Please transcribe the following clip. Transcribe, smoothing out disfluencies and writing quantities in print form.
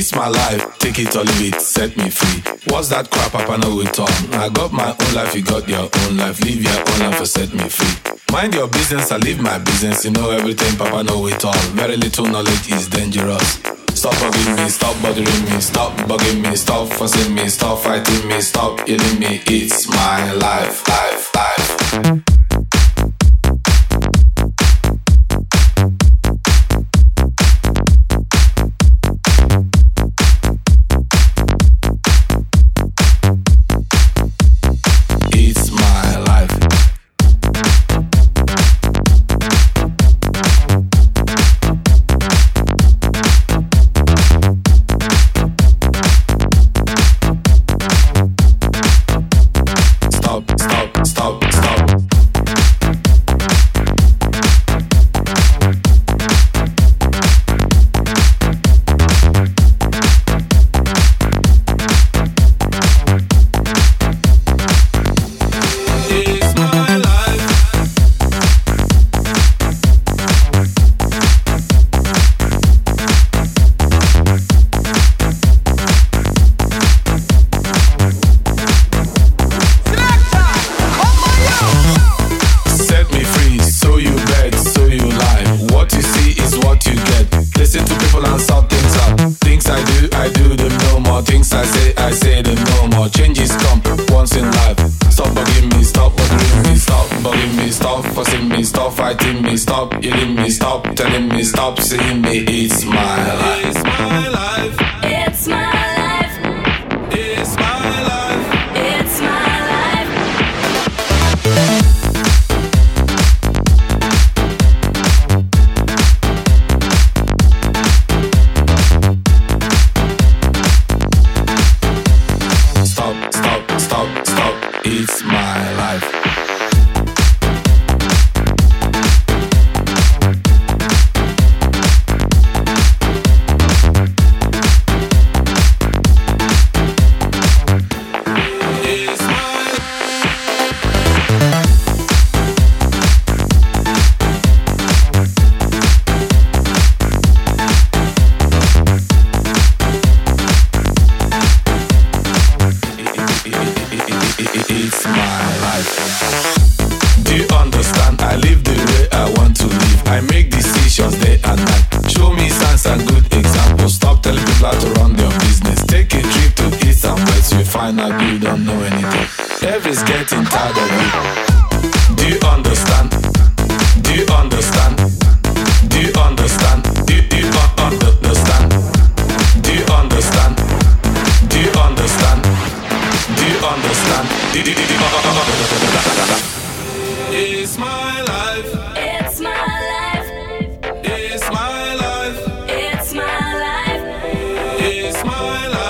It's my life, take it or leave it, set me free. What's that crap up and know it all? I got my own life, you got your own life. Live your own life or set me free. Mind your business, I live my business. You know everything, Papa know it all. Very little knowledge is dangerous. Stop bugging me, stop bothering me, stop bugging me, stop fussing me, stop fighting me, stop killing me. It's my life, life, life. It's my life.